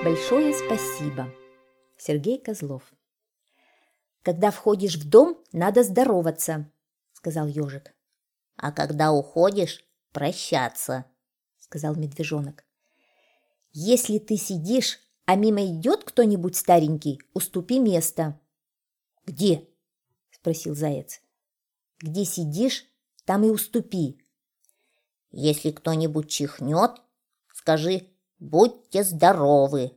Большое спасибо. Сергей Козлов. Когда входишь в дом, надо здороваться, сказал ежик. А когда уходишь, прощаться, сказал медвежонок. Если ты сидишь, а мимо идет кто-нибудь старенький, уступи место. Где? Спросил заяц. Где сидишь, там и уступи. Если кто-нибудь чихнет, скажи: будьте здоровы.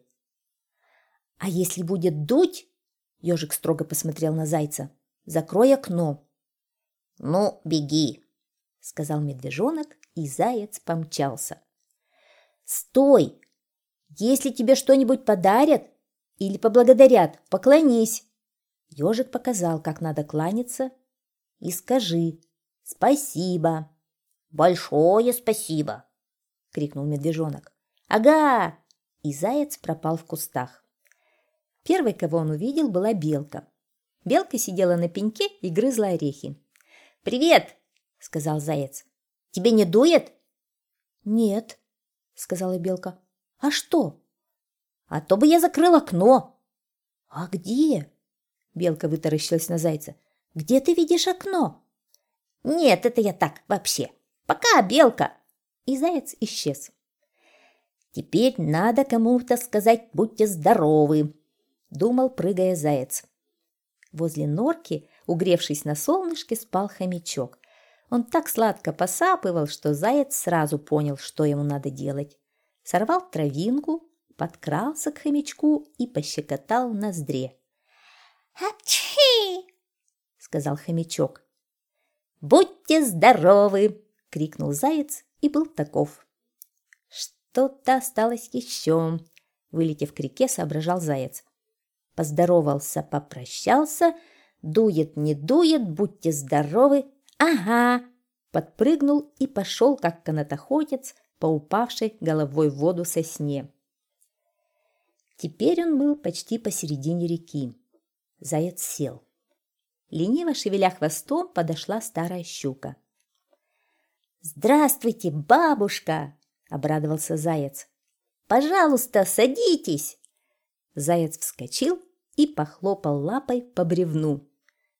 А если будет дуть, ежик строго посмотрел на зайца, закрой окно. Ну, беги, сказал медвежонок, и заяц помчался. Стой! Если тебе что-нибудь подарят или поблагодарят, поклонись. Ежик показал, как надо кланяться, и скажи: спасибо. Большое спасибо, крикнул медвежонок. Ага! И заяц пропал в кустах. Первой, кого он увидел, была белка. Белка сидела на пеньке и грызла орехи. «Привет!» – сказал заяц. «Тебе не дует?» «Нет», – сказала белка. «А что?» «А то бы я закрыл окно». «А где?» – белка вытаращилась на зайца. «Где ты видишь окно?» «Нет, это я так, вообще. Пока, белка!» И заяц исчез. «Теперь надо кому-то сказать: будьте здоровы», – думал, прыгая заяц. Возле норки, угревшись на солнышке, спал хомячок. Он так сладко посапывал, что заяц сразу понял, что ему надо делать. Сорвал травинку, подкрался к хомячку и пощекотал в ноздре. «Апчхи!» – сказал хомячок. «Будьте здоровы!» – крикнул заяц и был таков. Что-то осталось еще. Вылетев к реке, соображал заяц. Поздоровался, попрощался, дует, не дует, будьте здоровы. Ага! Подпрыгнул и пошел, как канатоходец, по упавшей головой в воду сосне. Теперь он был почти посередине реки. Заяц сел. Лениво шевеля хвостом, подошла старая щука. «Здравствуйте, бабушка!» – обрадовался заяц. «Пожалуйста, садитесь!» Заяц вскочил и похлопал лапой по бревну.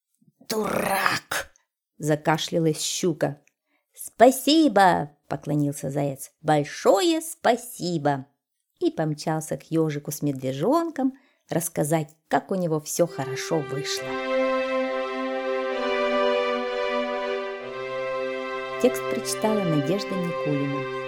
Дурак! Закашлялась щука. «Спасибо!» – поклонился заяц. «Большое спасибо!» И помчался к ежику с медвежонком рассказать, как у него все хорошо вышло. Текст прочитала Надежда Никулина.